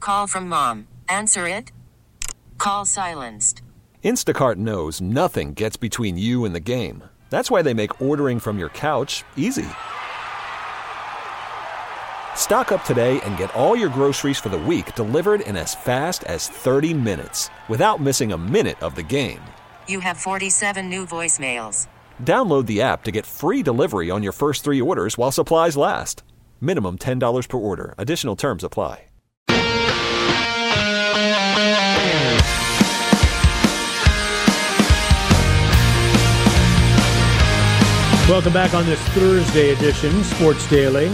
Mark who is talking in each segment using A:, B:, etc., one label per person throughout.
A: call from mom. Answer it. Call silenced.
B: Instacart knows nothing gets between you and the game. That's why they make ordering from your couch easy. Stock up today and get all your groceries for the week delivered in as fast as 30 minutes without missing a minute of the game.
A: You have 47 new voicemails.
B: Download the app to get free delivery on your first 3 orders while supplies last. Minimum $10 per order. Additional terms apply.
C: Welcome back on this Thursday edition, Sports Daily.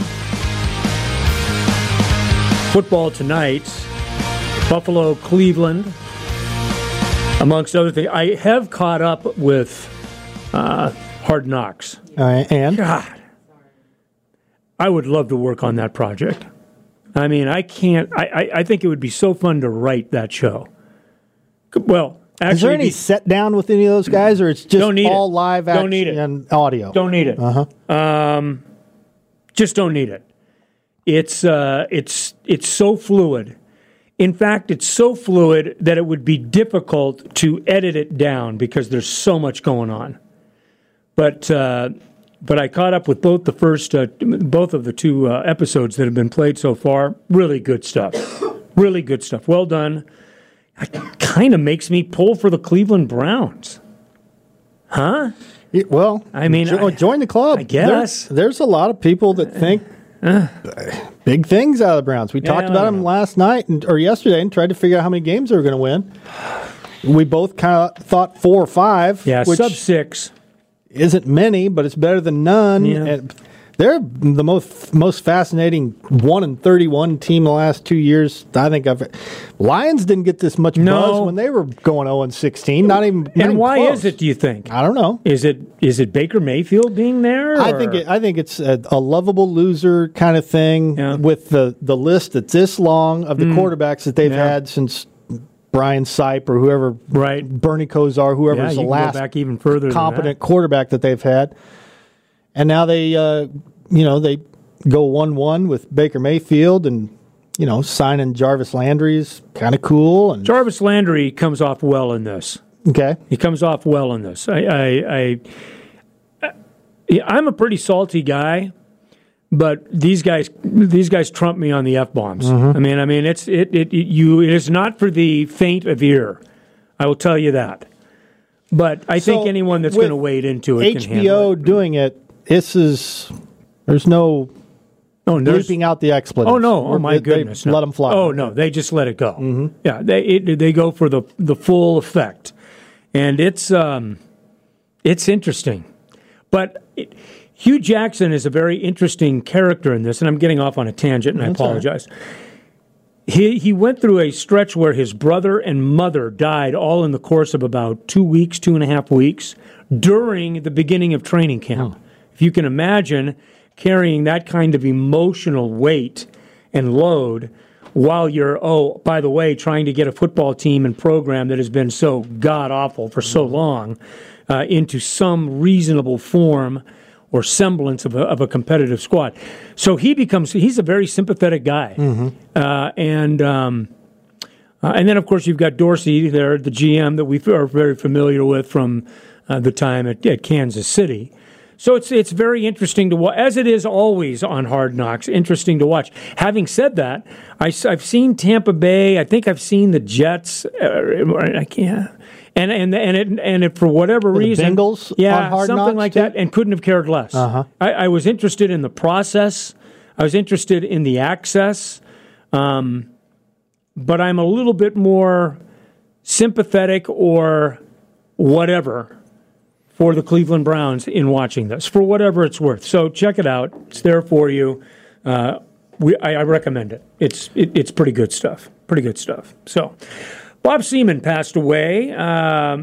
C: Football tonight, Buffalo, Cleveland, amongst other things. I have caught up with Hard Knocks.
D: And?
C: God, I would love to work on that project. I mean, I can't. I think it would be so fun to write that show. Well, actually,
D: is there any set down with any of those guys, or it's just all live action and audio?
C: Don't need it. Just don't need it. It's so fluid. In fact, it's so fluid that it would be difficult to edit it down because there's so much going on. But I caught up with both of the two episodes that have been played so far. Really good stuff. Really good stuff. Well done. It kind of makes me pull for the Cleveland Browns. Huh?
D: Well, I mean, join the club.
C: I guess.
D: There's a lot of people that think big things out of the Browns. We talked about them last night or yesterday and tried to figure out how many games they were going to win. We both kind of thought 4 or 5.
C: Yeah,
D: which
C: sub-6.
D: Isn't many, but it's better than none.
C: Yeah.
D: And they're the most fascinating 1-31 team the last 2 years. I think Lions didn't get this much buzz when they were going 0-16. Not even.
C: And why
D: close.
C: is it? Do you think?
D: I don't know.
C: Is it Baker Mayfield being there?
D: I think it's a lovable loser kind of thing with the list that's this long of the quarterbacks that they've had since Brian Sipe or whoever, Bernie Kosar, whoever's the last
C: back even further
D: competent quarterback that they've had. And now they go 1-1 with Baker Mayfield, and signing Jarvis Landry is kind of cool. And
C: Jarvis Landry comes off well in this.
D: Okay,
C: he comes off well in this. I'm a pretty salty guy, but these guys trump me on the F-bombs.
D: Mm-hmm.
C: I mean, it is not for the faint of ear. I will tell you that. But I think anyone that's going to wade into it can handle it.
D: HBO doing it. There's no bleeping out the expletives.
C: Oh, no. Oh, my goodness.
D: They let them fly.
C: Oh, no. They just let it go.
D: Mm-hmm.
C: Yeah, they go for the full effect. And it's interesting. But Hugh Jackson is a very interesting character in this, and I'm getting off on a tangent, and I apologize. Right. He went through a stretch where his brother and mother died all in the course of about 2.5 weeks during the beginning of training camp. If you can imagine carrying that kind of emotional weight and load while you're, by the way, trying to get a football team and program that has been so god-awful for so long into some reasonable form or semblance of a competitive squad. So he's a very sympathetic guy. And then, of course, you've got Dorsey there, the GM that we are very familiar with from the time at Kansas City. So it's very interesting to watch, as it is always on Hard Knocks, interesting to watch. Having said that, I've seen Tampa Bay. I think I've seen the Jets. I can't. And it, for whatever reason,
D: Bengals on Hard
C: something
D: Knocks
C: like
D: too?
C: that, and couldn't have cared less. I was interested in the process. I was interested in the access, but I'm a little bit more sympathetic or whatever for the Cleveland Browns in watching this, for whatever it's worth. So check it out. It's there for you. I recommend it. It's pretty good stuff. Pretty good stuff. So Bob Seaman passed away at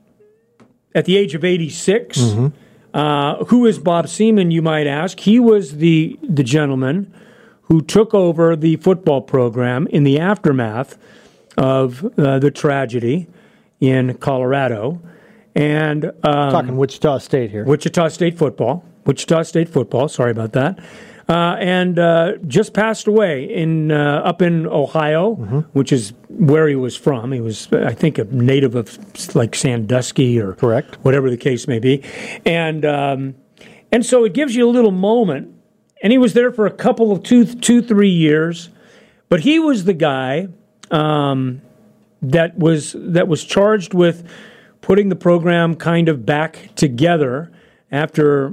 C: the age of 86. Who is Bob Seaman, you might ask? He was the gentleman who took over the football program in the aftermath of the tragedy in Colorado. And
D: talking Wichita State here.
C: Wichita State football. Sorry about that. and just passed away in up in Ohio, which is where he was from. He was, I think, a native of like Sandusky or
D: correct,
C: whatever the case may be, and so it gives you a little moment. And he was there for a couple of 3 years, but he was the guy that was charged with putting the program kind of back together after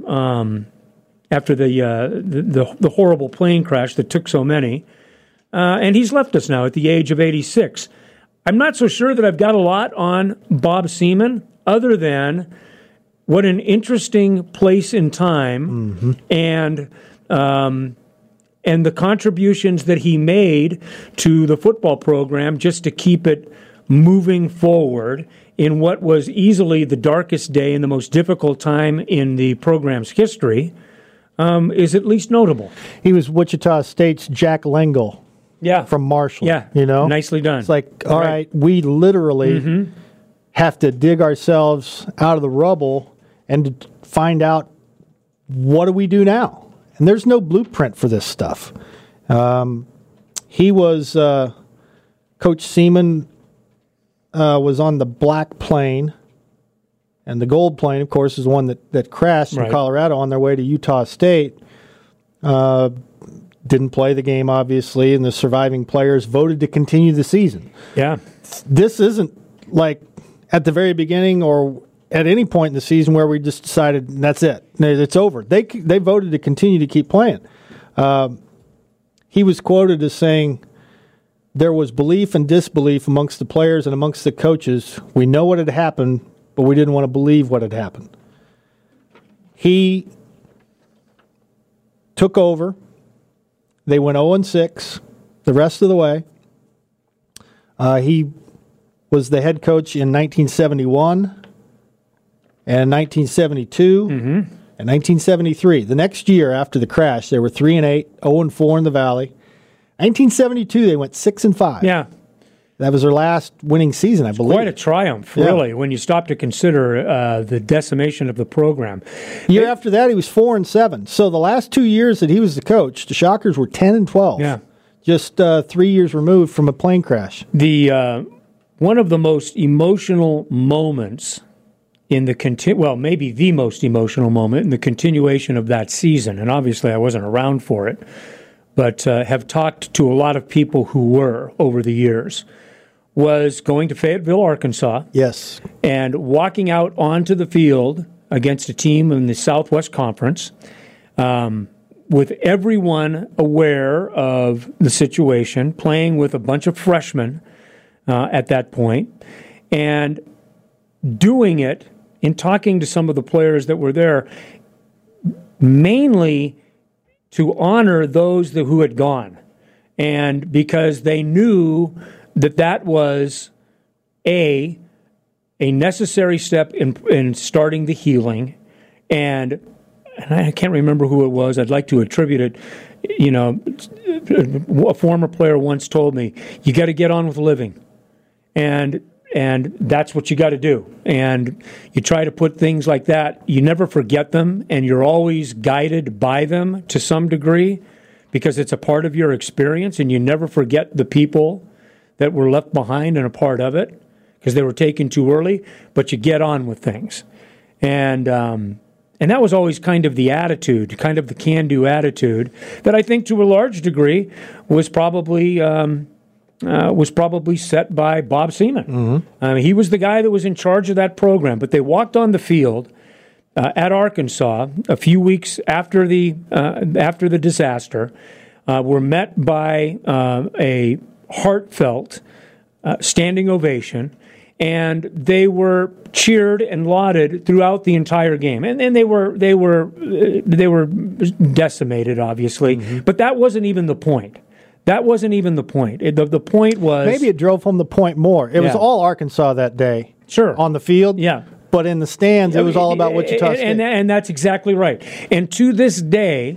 C: the horrible plane crash that took so many. And he's left us now at the age of 86. I'm not so sure that I've got a lot on Bob Seaman, other than what an interesting place in time, and the contributions that he made to the football program just to keep it moving forward in what was easily the darkest day and the most difficult time in the program's history, is at least notable.
D: He was Wichita State's Jack L'Engle.
C: Yeah.
D: From Marshall.
C: Yeah.
D: You know?
C: Nicely done.
D: It's like, all right, we literally have to dig ourselves out of the rubble and find out, what do we do now? And there's no blueprint for this stuff. He was, Coach Seaman was on the black plane, and the gold plane, of course, is the one that crashed in Colorado on their way to Utah State. Didn't play the game, obviously, and the surviving players voted to continue the season.
C: Yeah.
D: This isn't like at the very beginning or at any point in the season where we just decided that's it, it's over. They voted to continue to keep playing. He was quoted as saying, "There was belief and disbelief amongst the players and amongst the coaches. We know what had happened, but we didn't want to believe what had happened." He took over. They went 0-6 the rest of the way. He was the head coach in 1971 and 1972 and 1973. The next year after the crash, they were 3-8, 0-4 in the Valley. 1972, they went 6-5.
C: Yeah.
D: That was their last winning season, I believe.
C: Quite a triumph, really, when you stop to consider the decimation of the program.
D: Year after that, he was 4-7. So the last 2 years that he was the coach, the Shockers were 10-12.
C: Yeah.
D: Just 3 years removed from a plane crash.
C: The one of the most emotional moments in the maybe the most emotional moment in the continuation of that season, and obviously I wasn't around for it, but have talked to a lot of people who were over the years, was going to Fayetteville, Arkansas.
D: Yes.
C: And walking out onto the field against a team in the Southwest Conference, with everyone aware of the situation, playing with a bunch of freshmen at that point, and doing it in talking to some of the players that were there, mainly to honor those who had gone. And because they knew that was a necessary step in starting the healing, and I can't remember who it was. I'd like to attribute it. You know, a former player once told me, "You got to get on with living," and that's what you got to do. And you try to put things like that. You never forget them, and you're always guided by them to some degree, because it's a part of your experience, and you never forget the people that were left behind and a part of it because they were taken too early, but you get on with things. And that was always kind of the attitude, kind of the can-do attitude that I think to a large degree was probably set by Bob Seaman. He was the guy that was in charge of that program, but they walked on the field at Arkansas a few weeks after the disaster, were met by a heartfelt standing ovation, and they were cheered and lauded throughout the entire game. And they were decimated, obviously, but that wasn't even the point. That wasn't even the point. The point was...
D: Maybe it drove home the point more. It was all Arkansas that day.
C: Sure.
D: On the field.
C: Yeah.
D: But in the stands, it was all about Wichita State.
C: And that's exactly right. And to this day,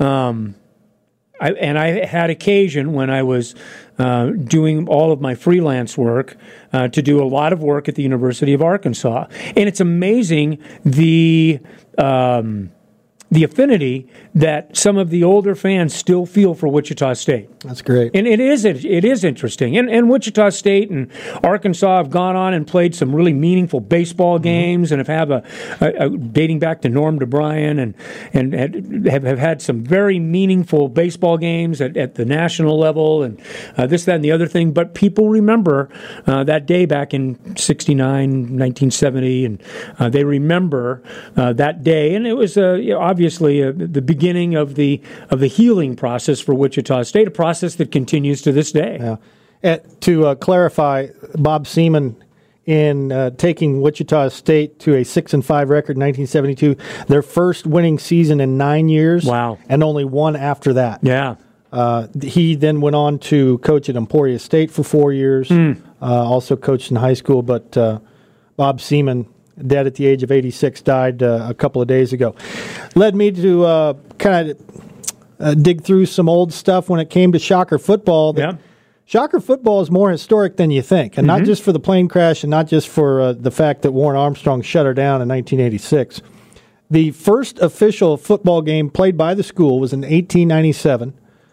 C: I had occasion when I was doing all of my freelance work to do a lot of work at the University of Arkansas. And it's amazing the the affinity that some of the older fans still feel for Wichita State.
D: That's great.
C: And it is interesting. And Wichita State and Arkansas have gone on and played some really meaningful baseball games and have a dating back to Norm DeBryan and have had some very meaningful baseball games at the national level and this, that, and the other thing. But people remember that day back in 69, 1970, and they remember that day. And it was obviously the beginning of the healing process for Wichita State, a process that continues to this day.
D: Yeah. To clarify, Bob Seaman, in taking Wichita State to a 6-5 record in 1972, their first winning season in 9 years.
C: Wow.
D: And only one after that.
C: Yeah.
D: He then went on to coach at Emporia State for 4 years, also coached in high school, but Bob Seaman, dead at the age of 86, died a couple of days ago. Led me to kind of dig through some old stuff when it came to Shocker football. Shocker football is more historic than you think, and not just for the plane crash and not just for the fact that Warren Armstrong shut her down in 1986. The first official football game played by the school was in 1897.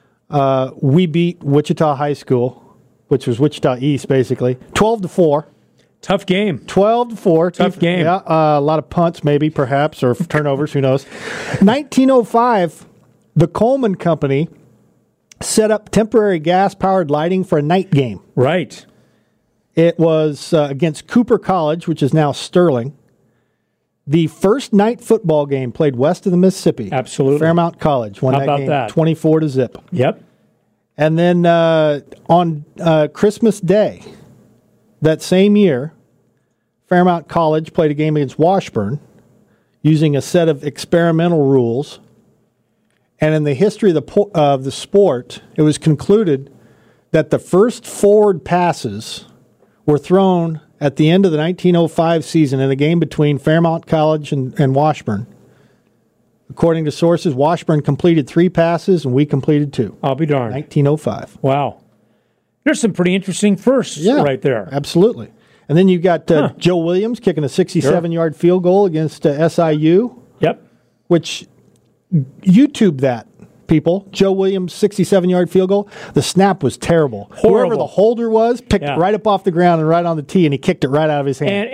D: We beat Wichita High School, which was Wichita East, basically, 12-4.
C: Tough game.
D: 12-4.
C: Tough game.
D: Yeah, a lot of punts, maybe, perhaps, or turnovers, who knows. 1905, the Coleman Company set up temporary gas-powered lighting for a night game.
C: Right.
D: It was against Cooper College, which is now Sterling. The first night football game played west of the Mississippi.
C: Absolutely.
D: Fairmount College won that game 24-0.
C: Yep.
D: And then on Christmas Day, that same year, Fairmount College played a game against Washburn using a set of experimental rules. And in the history of the sport, it was concluded that the first forward passes were thrown at the end of the 1905 season in a game between Fairmount College and Washburn. According to sources, Washburn completed 3 passes and we completed 2.
C: I'll be darned.
D: 1905.
C: Wow. There's some pretty interesting firsts right there.
D: Absolutely. And then you got Joe Williams kicking a 67-yard field goal against SIU.
C: Yep.
D: Which, YouTube that, people. Joe Williams' 67-yard field goal. The snap was terrible.
C: Horrible.
D: Whoever the holder was picked it right up off the ground and right on the tee, and he kicked it right out of his hand.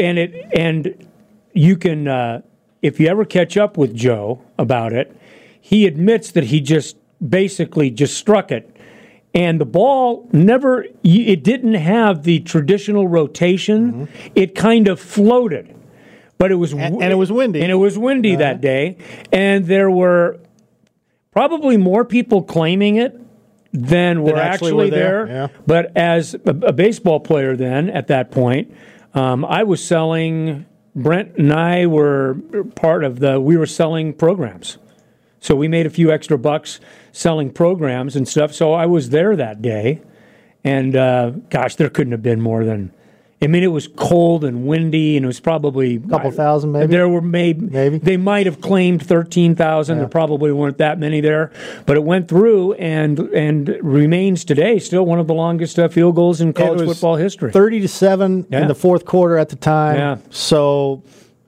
C: And you can, if you ever catch up with Joe about it, he admits that he just basically just struck it. And the ball it didn't have the traditional rotation. It kind of floated. But it was
D: and it was windy.
C: And it was windy that day. And there were probably more people claiming it than were actually there.
D: Yeah.
C: But as a baseball player then, at that point, I was selling, Brent and I were part of we were selling programs. So we made a few extra bucks selling programs and stuff. So I was there that day. And gosh, there couldn't have been more than, it was cold and windy, and it was probably
D: a couple thousand, maybe.
C: There were maybe they might have claimed 13,000. There probably weren't that many there, but it went through and remains today still one of the longest field goals in college football history.
D: 30-7 in the fourth quarter at the time.
C: Yeah.
D: So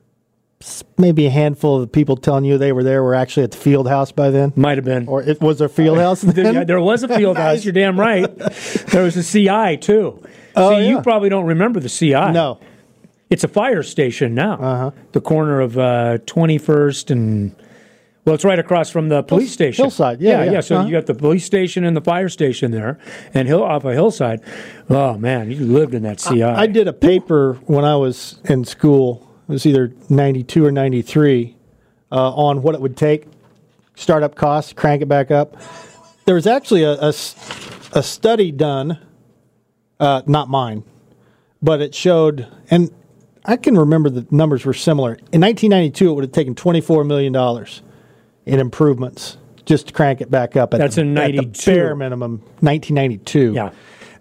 D: maybe a handful of the people telling you they were there were actually at the field house by then.
C: Might have been,
D: or it was there a field house then?
C: There was a field house. You're damn right. There was a CI too. You probably don't remember the CI.
D: No.
C: It's a fire station now. The corner of 21st and, it's right across from the police station.
D: Hillside, yeah.
C: So you got the police station and the fire station there, and off of Hillside. Oh, man, you lived in that CI.
D: I did a paper when I was in school. It was either 92 or 93 on what it would take, startup costs, crank it back up. There was actually a study done. Not mine, but it showed, and I can remember the numbers were similar. In 1992, it would have taken $24 million in improvements just to crank it back up.
C: That's in 92.
D: At the bare minimum, 1992.
C: Yeah.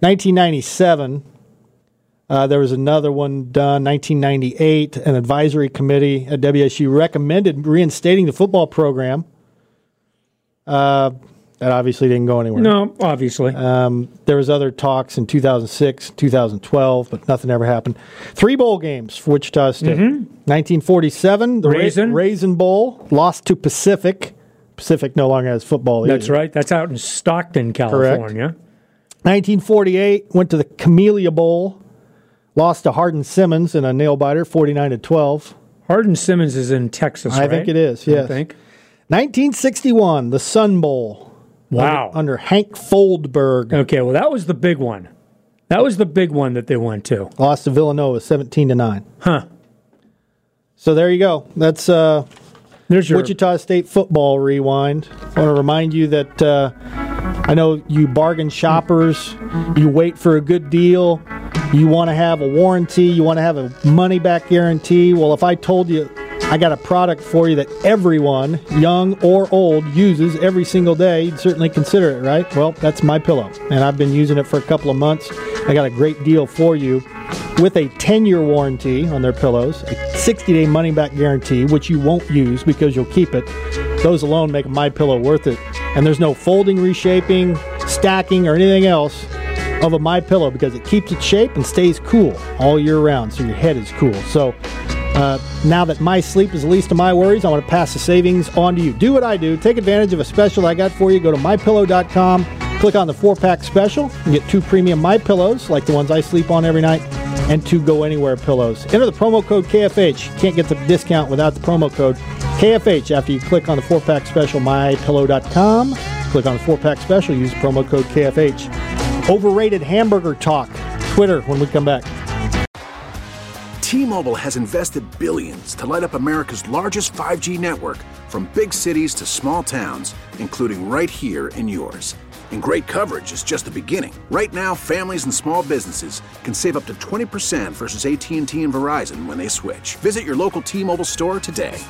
D: 1997, there was another one done. 1998, an advisory committee at WSU recommended reinstating the football program. That obviously didn't go anywhere.
C: No, obviously.
D: There was other talks in 2006, 2012, but nothing ever happened. 3 bowl games for Wichita State. 1947, the Raisin Bowl, lost to Pacific. Pacific no longer has football either.
C: That's right. That's out in Stockton, California.
D: Correct. 1948, went to the Camellia Bowl, lost to Hardin-Simmons in a nail-biter, 49-12.
C: Hardin-Simmons is in Texas, right?
D: I think it is, yes.
C: I think.
D: 1961, the Sun Bowl.
C: Wow.
D: Under Hank Foldberg.
C: Okay, well, that was the big one. That was the big one that they went to.
D: Lost to Villanova, 17-9.
C: Huh.
D: So there you go. That's
C: there's your
D: Wichita State football rewind. I want to remind you that I know you bargain shoppers, you wait for a good deal, you want to have a warranty, you want to have a money-back guarantee. Well, if I told you I got a product for you that everyone, young or old, uses every single day, you'd certainly consider it, right? Well, that's MyPillow, and I've been using it for a couple of months. I got a great deal for you with a 10-year warranty on their pillows, a 60-day money-back guarantee, which you won't use because you'll keep it. Those alone make a MyPillow worth it. And there's no folding, reshaping, stacking, or anything else of a MyPillow because it keeps its shape and stays cool all year round, so your head is cool. So now that my sleep is the least of my worries, I want to pass the savings on to you. Do what I do. Take advantage of a special I got for you. Go to MyPillow.com, click on the 4-pack special, and get 2 premium MyPillows, like the ones I sleep on every night, and 2 Go Anywhere pillows. Enter the promo code KFH. You can't get the discount without the promo code KFH after you click on the 4-pack special, MyPillow.com. Click on the 4-pack special, use the promo code KFH. Overrated hamburger talk. Twitter when we come back.
E: T-Mobile has invested billions to light up America's largest 5G network, from big cities to small towns, including right here in yours. And great coverage is just the beginning. Right now, families and small businesses can save up to 20% versus AT&T and Verizon when they switch. Visit your local T-Mobile store today.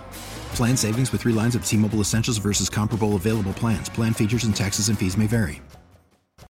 F: Plan savings with 3 lines of T-Mobile Essentials versus comparable available plans. Plan features and taxes and fees may vary.